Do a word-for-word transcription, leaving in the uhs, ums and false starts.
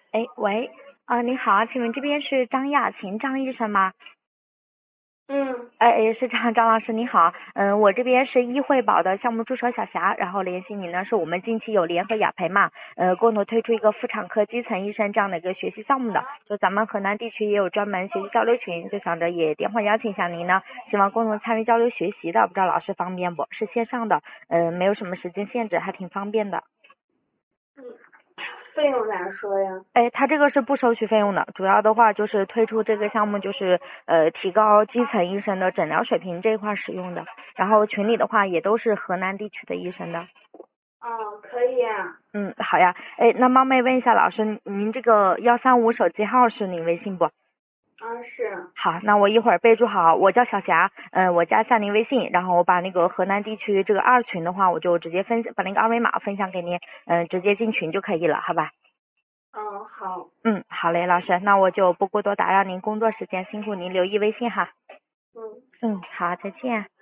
哎，喂，啊、你好，请问这边是张雅琴张医生吗？ 嗯哎哎，是张张老师，你好，嗯，我这边是医惠宝的项目助手小霞，然后联系你呢，是我们近期有联合雅培嘛，呃，共同推出一个妇产科基层医生这样的一个学习项目的，就咱们河南地区也有专门学习交流群，就想着也电话邀请一下您呢，希望共同参与交流学习的，不知道老师方便不？是线上的，嗯，没有什么时间限制，还挺方便的。 嗯，费用咋说呀？ 哎，它这个是不收取费用的，主要的话就是推出这个项目，就是呃提高基层医生的诊疗水平这一块使用的。然后群里的话也都是河南地区的医生的。 哦，可以呀。 嗯，好呀。哎，那冒昧问一下老师，您这个幺三五手机号是您微信不？ 啊，是。 好，那我一会儿备注好，我叫小霞，嗯、我加一下您微信，然后我把那个河南地区这个二群的话，我就直接分把那个二维码分享给您，嗯、直接进群就可以了，好吧？ 嗯，好。 嗯，好嘞，老师，那我就不过多打扰您工作时间，辛苦您留意微信哈。 嗯。 嗯，好，再见。